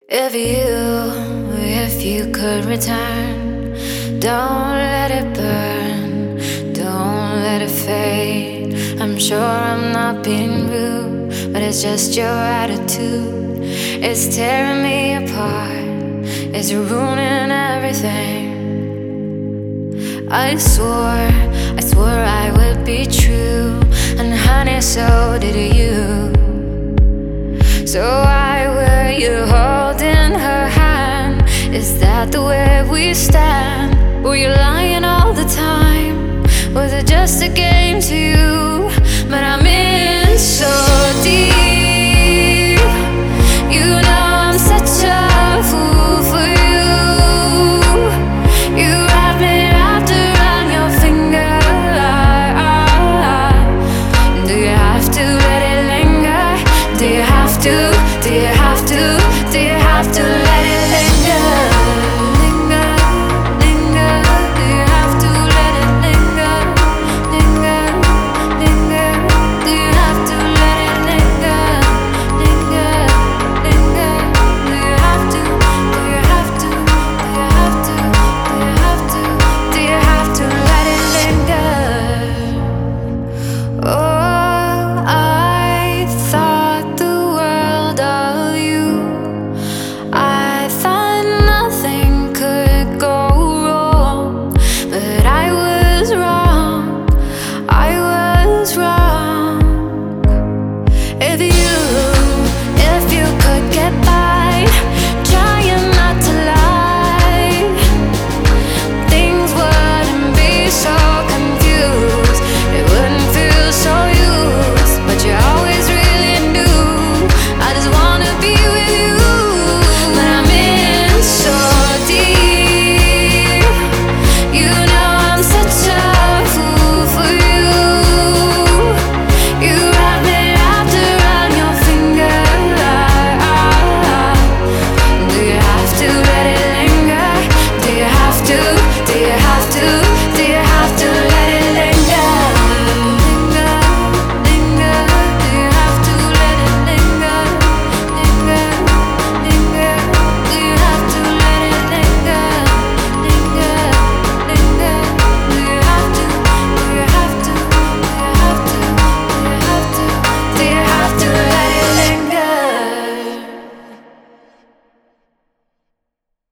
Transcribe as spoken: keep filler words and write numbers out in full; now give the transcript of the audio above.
If you, if you could return, don't let it burn, don't let it fade. I'm sure I'm not being rude, but it's just your attitude. It's tearing me apart, it's ruining everything. I swore, I swore I would be true, and honey, so did you. So why were you holding her hand? Is that the way we stand? Were you lying all the time? Was it just a game to you? But I'm in so deep. You know I'm such a fool for you. You wrap me wrapped around your finger. Do you have to let it linger? Do you have to? Do you have to? Do you have to?